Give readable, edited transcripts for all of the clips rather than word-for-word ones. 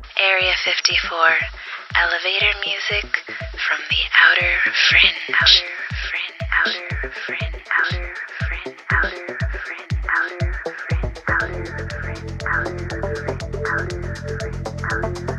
Area 54, elevator music from the outer fringe. Outer fringe, outer fringe, outer fringe, outer fringe, outer fringe, outer fringe, outer fringe, outer fringe, outer fringe,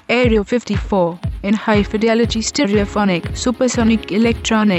Area 54 in high fidelity stereophonic supersonic electronic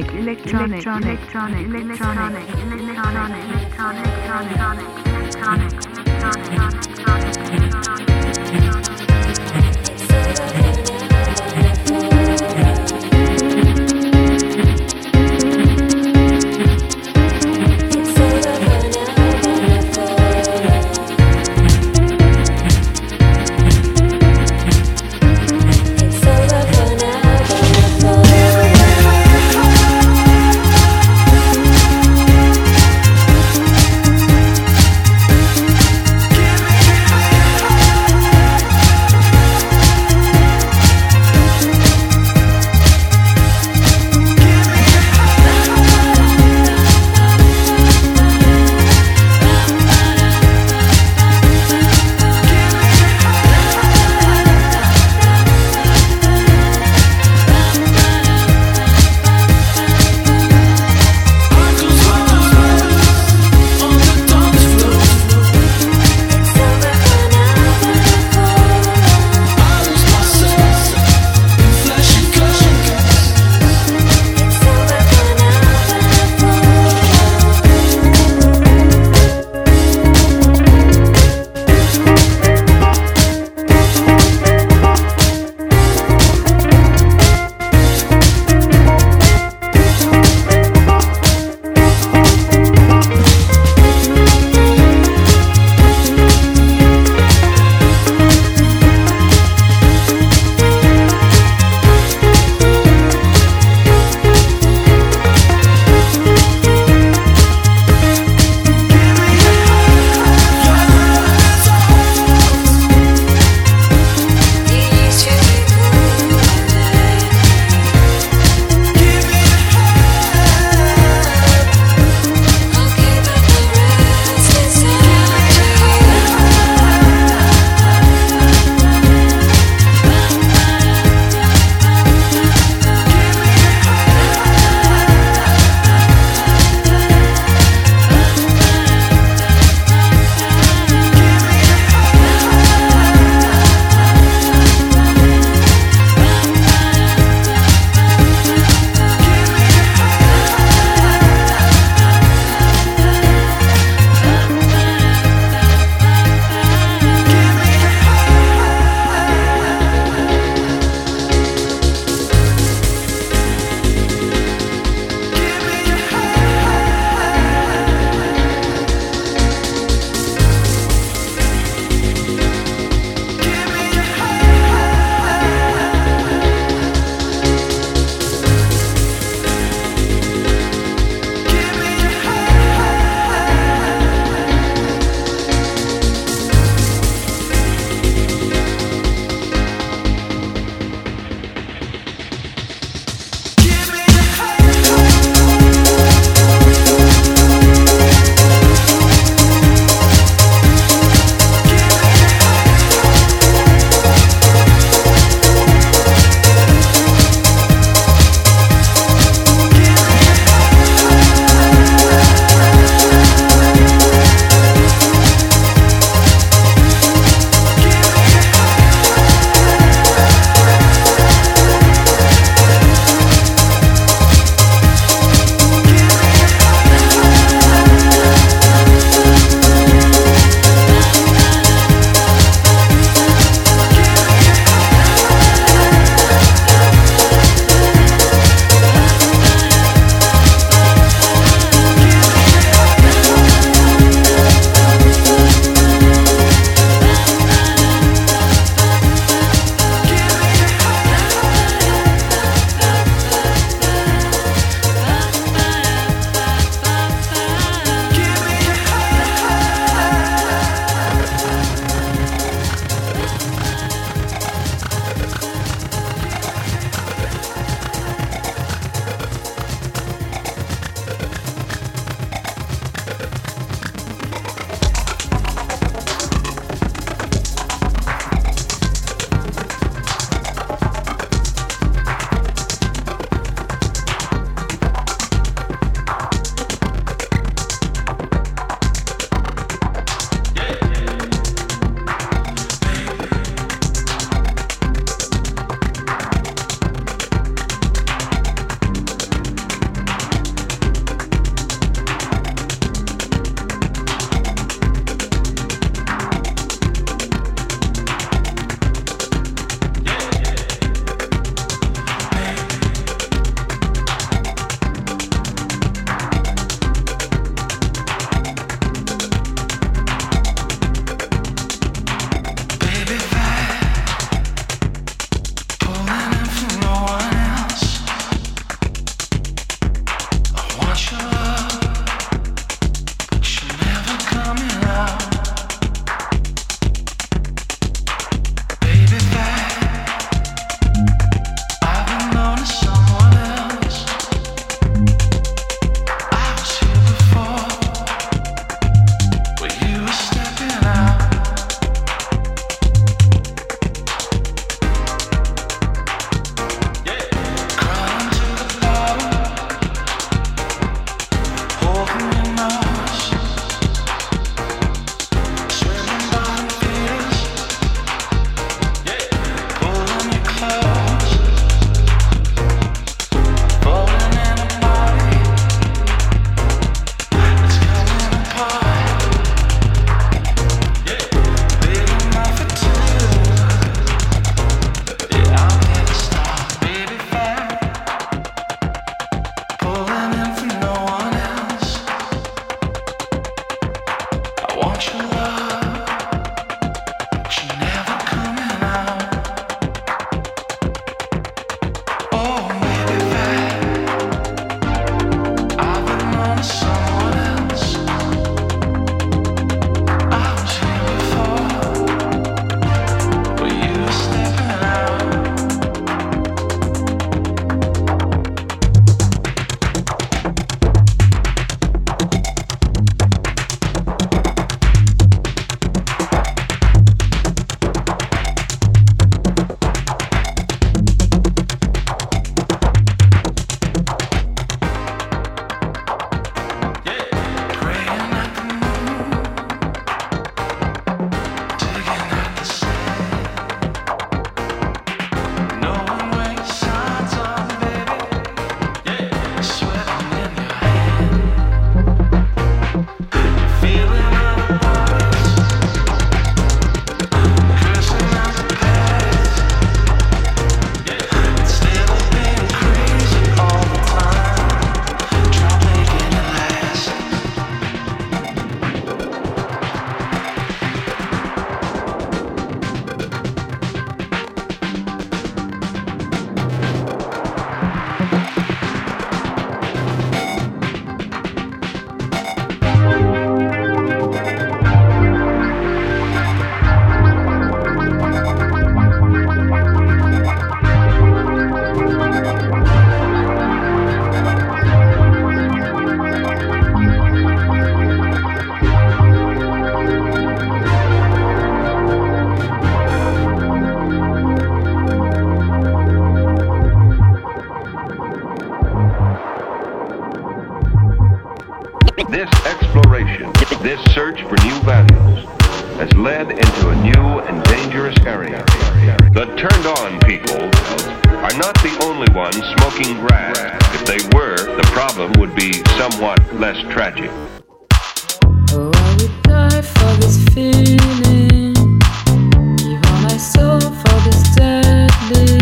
This exploration, this search for new values, has led into a new and dangerous area. The turned-on people are not the only ones smoking grass. If they were, the problem would be somewhat less tragic. Oh, I would die for this feeling, give all my soul for this deadly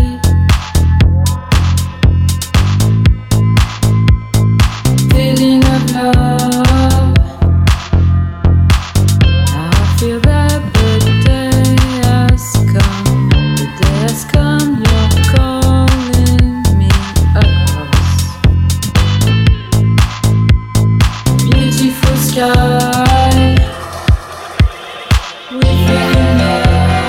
feeling of love. Now I feel that the day has come, the day has come, you're calling me across beautiful sky. We feel in love.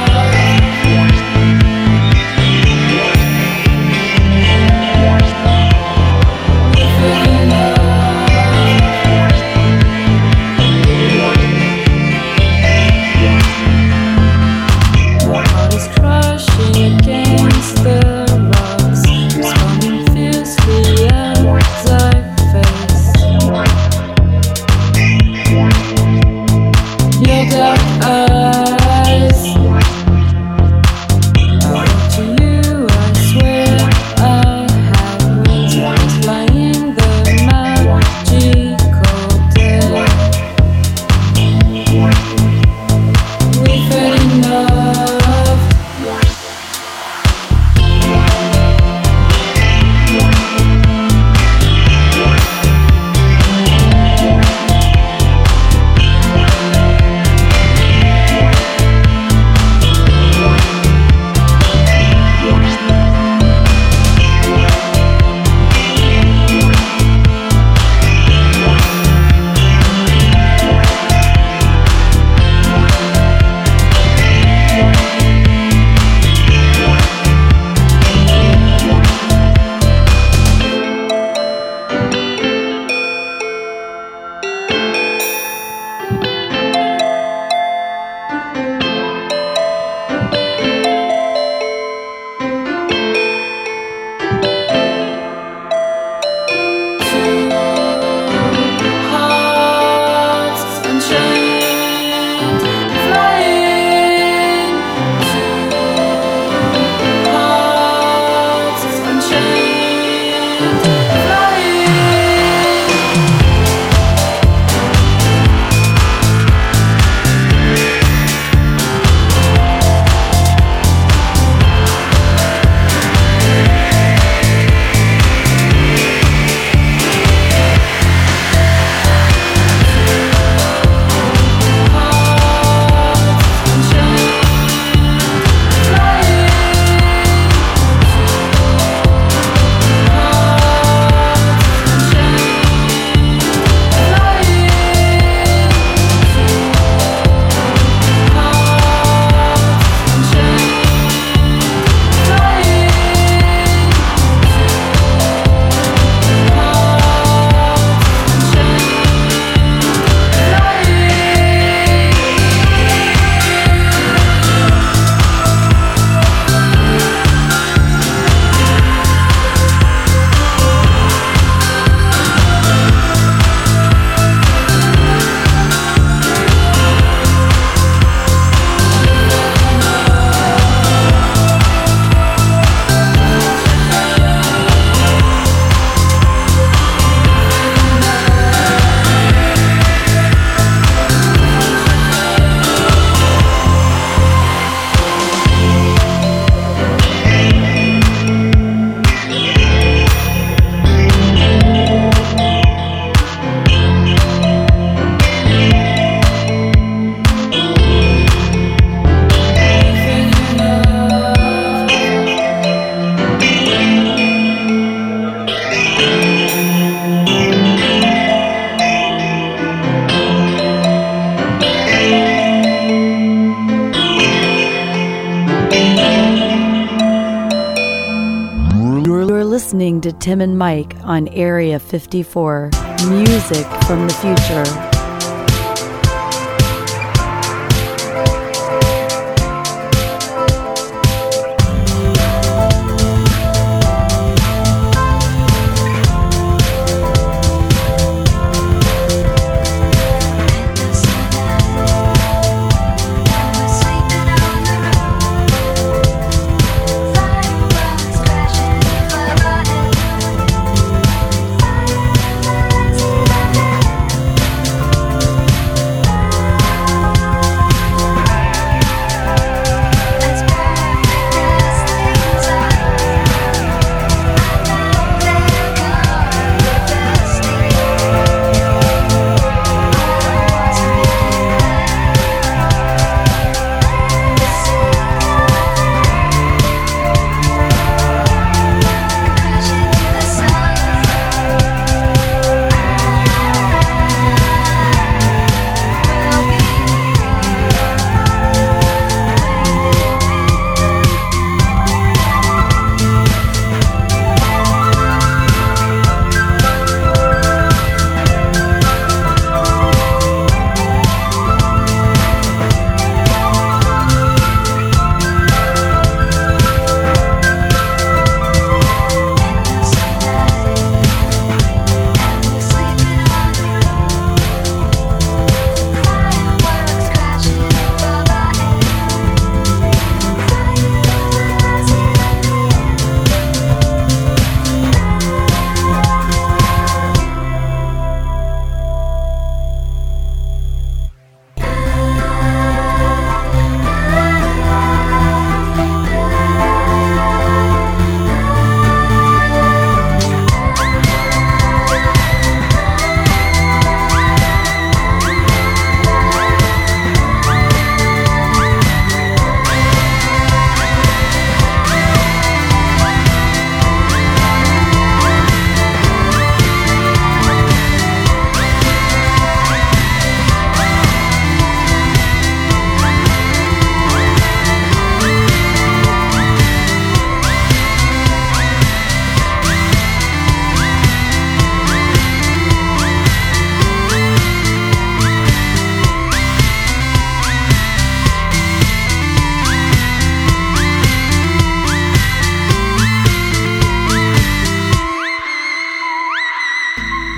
listening to Tim and Mike on Area 54, music from the future.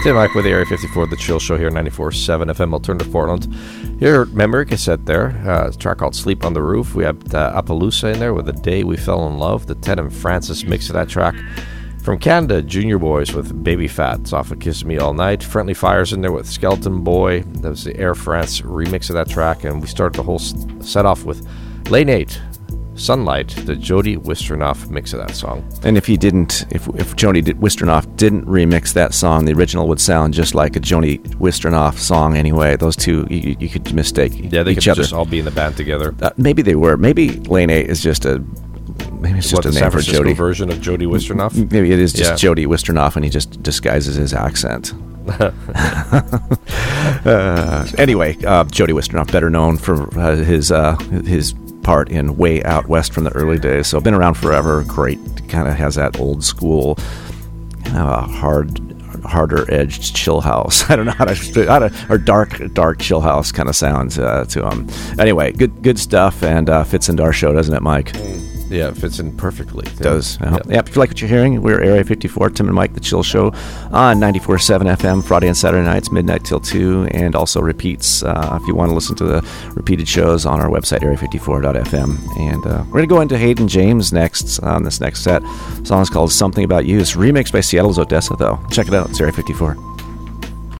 Tim Mike with the Area 54, The Chill Show here, 94.7 FM Alternative Portland. Here, memory cassette there, a track called Sleep on the Roof. We have Appaloosa in there with The Day We Fell in Love, the Ted and Francis mix of that track. From Canada, Junior Boys with Baby Fat. It's off of Kiss Me All Night. Friendly Fire's in there with Skeleton Boy. That was the Air France remix of that track. And we started the whole set off with Lane 8, Sunlight, the Jody Wisternoff mix of that song. And if Jody Wisternoff didn't remix that song, the original would sound just like a Jody Wisternoff song anyway. Those two, you could mistake each other. Yeah, they could just all be in the band together. Maybe they were. Maybe Lane 8 is just a... Maybe it's just a name for Jody. Version of Jody Wisternoff? Maybe it is just Jody Wisternoff and he just disguises his accent. Anyway, Jody Wisternoff, better known for his part in Way Out West from the early days. So been around forever. Great. Kind of has that old school, harder edged chill house. I don't know how to or dark chill house kind of sounds to him. Anyway, good stuff, and fits into our show, doesn't it, Mike? Yeah, it fits in perfectly. It does. Yeah, if you like what you're hearing, we're Area 54, Tim and Mike, The Chill Show, on 94.7 FM, Friday and Saturday nights, midnight till 2, and also repeats if you want to listen to the repeated shows on our website, area54.fm. And we're going to go into Hayden James next on this next set. The song is called Something About You. It's remixed by Seattle's Odessa, though. Check it out. It's Area 54.